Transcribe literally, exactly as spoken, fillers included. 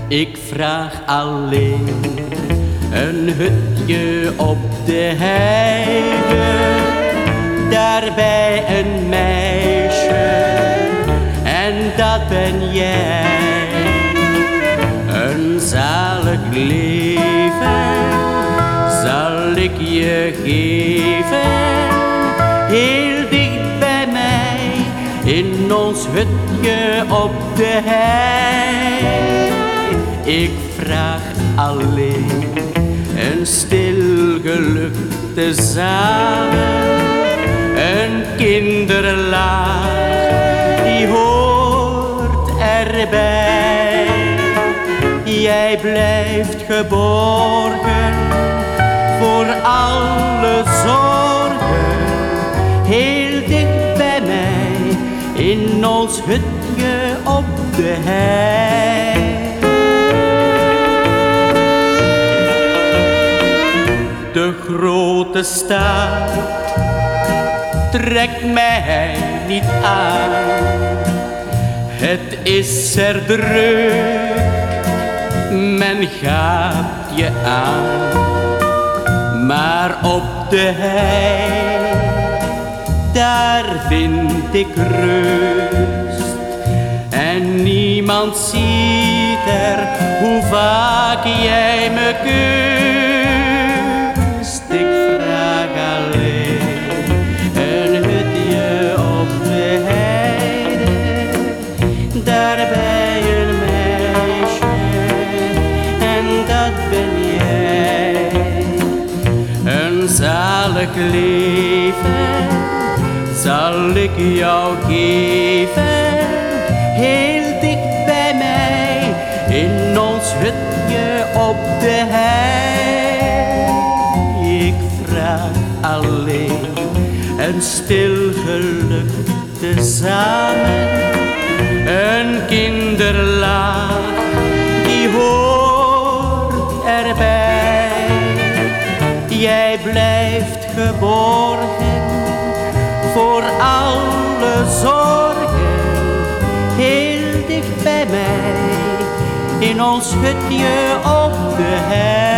Ik vraag alleen een hutje op de heide, daarbij een meisje, en dat ben jij. Een zalig leven zal ik je geven, heel dicht bij mij, in ons hutje op de hei. Ik vraag alleen een stil geluk te samen, een kinderlaag die hoort erbij. Jij blijft geborgen voor alle zorgen, heel dicht bij mij, in ons hutje op de hei. De grote stad trekt mij niet aan, het is er druk, men gaat je aan. Maar op de hei, daar vind ik rust, en niemand ziet er hoe vaak jij me kust. Ik vraag alleen een hutje op de heide, daarbij een meisje, en dat ben jij. Een zalig leven zal ik jou geven, heel dicht bij mij, in ons hutje op de hei. Ik vraag alleen een stil geluk tezamen, een kinderlaag die hoort erbij. Jij blijft geborgen voor alle zorgen, heel dicht bij mij, in ons hutje op de hei.